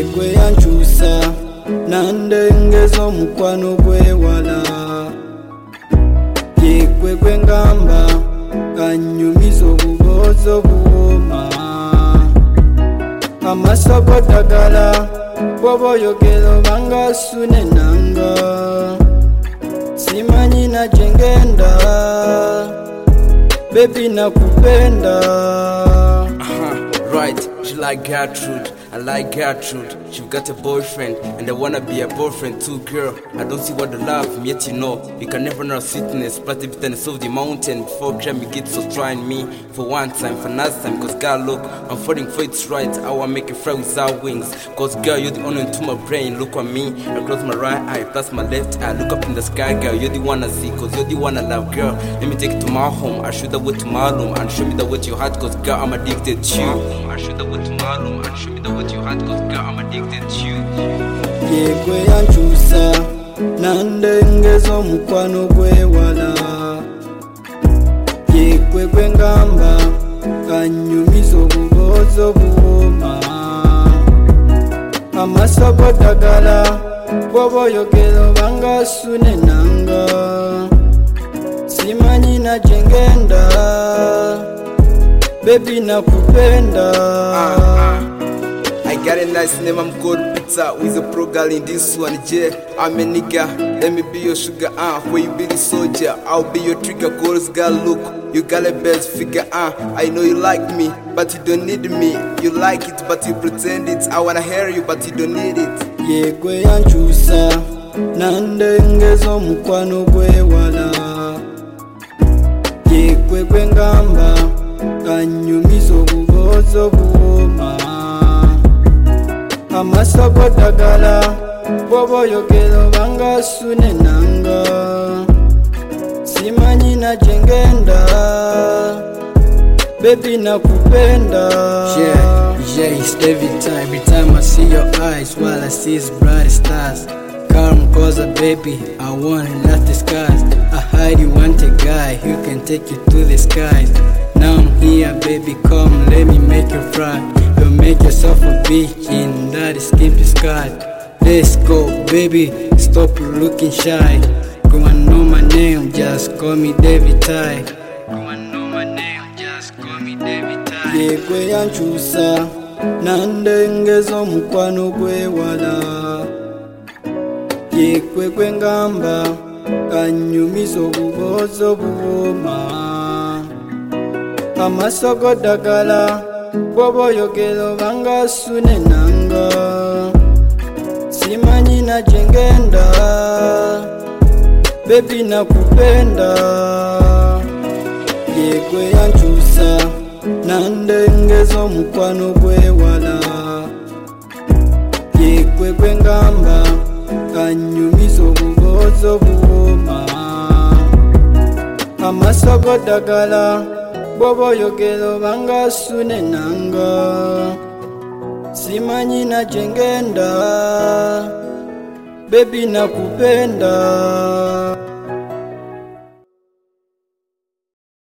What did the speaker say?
Yegwe yanchusa nandengezo mukwano gwe wala. Yegwe gwe ngamba kanyumiza obubozo buwoma. Amaso godagala bwoboyogera obanga sune nanga. Simanyi na jengenda baby nakupenda. Right, she like Gertrude, I like Gertrude. She got a boyfriend, and I wanna be a boyfriend too, girl. I don't see what the love, yet you know you can never know sweetness, plus the bitterness of the mountain. Before Grammy gets so trying me for one time, for another time. Cause girl, look, I'm falling for it's right. I wanna make it fly without wings. Cause girl, you're the only one to my brain. Look at me, I close my right eye, plus my left eye. Look up in the sky, girl, you're the one I see. Cause you're the one I love, girl. Let me take it to my home. I show the way to my room, and show me the way to your heart. Cause girl, I'm addicted to you. I show the way to my room, and show me the way to your heart. Cause girl, I'm addicted to you. Yegwe yanchusa nandengezo mukwano gwe wala. Yegwe gwe ngamba kanyumiza obubozo buwoma. Amaso godagala bwoboyogera obanga sune nanga. Simanyi na jengenda baby nakupenda. I got a nice name, I'm called Pizza. With a pro girl in this one, yeah. I'm a nigga, let me be your sugar, where you be the soldier, I'll be your trigger. Cause girl, look, you got a best figure, I know you like me, but you don't need me. You like it, but you pretend it. I wanna hear you, but you don't need it. Yegwe yanchusa nandengezo mukwano gwe wala. Yegwe gwe ngamba kanyumiza obubozo buwoma. Amaso godagala bwoboyogera obanga sune nanga. Simanyi na jengenda baby nakupenda. Yeah, it's every time I see your eyes, while I see his bright stars. Calm cause baby, I wanna light the skies. I hide you want a guy who can take you to the skies. Now I'm here baby, come let me make you fry. Don't make yourself a bitch in that skimpy sky. Let's go baby, stop looking shy. Go and know my name, just call me David Ty. Go and know my name, just call me David Ty. Yegwe yanchusa nandengezo mukwano gwe wala. Yegwe gwe ngamba kanyumiza obubozo buwoma. Amaso godagala bwoboyogera obanga sune nanga. Simanyi na jengenda baby nakupenda. Yegwe yanchusa nandengezo mukwano gwe wala. Yegwe gwe ngamba kanyumiza obubozo buwoma. Amaso godagala bwoboyogera obanga sune nanga. Simanyi na jengenda baby nakupenda.